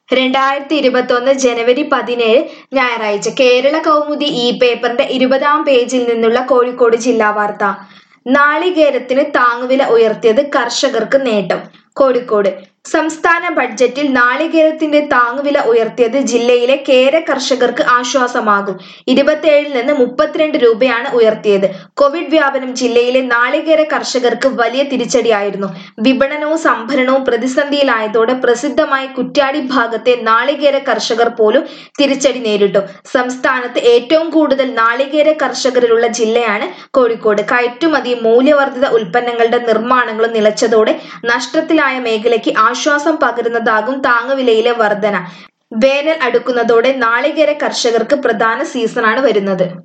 2021 ജനുവരി 17 ഞായറാഴ്ച കേരള കൗമുദി ഈ പേപ്പറിന്റെ 20-ാം പേജിൽ നിന്നുള്ള കോഴിക്കോട് ജില്ലാ വാർത്ത. നാളികേരത്തിന് താങ്ങുവില ഉയർത്തിയത് കർഷകർക്ക് നേട്ടം. കോഴിക്കോട് സംസ്ഥാന ബഡ്ജറ്റിൽ നാളികേരത്തിന്റെ താങ്ങുവില ഉയർത്തിയത് ജില്ലയിലെ കേര കർഷകർക്ക് ആശ്വാസമാകും. 27 നിന്ന് 32 രൂപയാണ് ഉയർത്തിയത്. കോവിഡ് വ്യാപനം ജില്ലയിലെ നാളികേര കർഷകർക്ക് വലിയ തിരിച്ചടിയായിരുന്നു. വിപണനവും സംഭരണവും പ്രതിസന്ധിയിലായതോടെ പ്രസിദ്ധമായ കുറ്റ്യാടി ഭാഗത്തെ നാളികേര കർഷകർ പോലും തിരിച്ചടി നേരിട്ടു. സംസ്ഥാനത്ത് ഏറ്റവും കൂടുതൽ നാളികേര കർഷകരുള്ള ജില്ലയാണ് കോഴിക്കോട്. കയറ്റുമതിയും മൂല്യവർദ്ധിത ഉൽപ്പന്നങ്ങളുടെ നിർമ്മാണങ്ങളും നിലച്ചതോടെ നഷ്ടത്തിലായ മേഖലയ്ക്ക് ആശ്വാസം പകരുന്നതാകും താങ്ങുവിലയിലെ വർധന. വേനൽ അടുക്കുന്നതോടെ നാളികേര കർഷകർക്ക് പ്രധാന സീസണാണ് വരുന്നത്.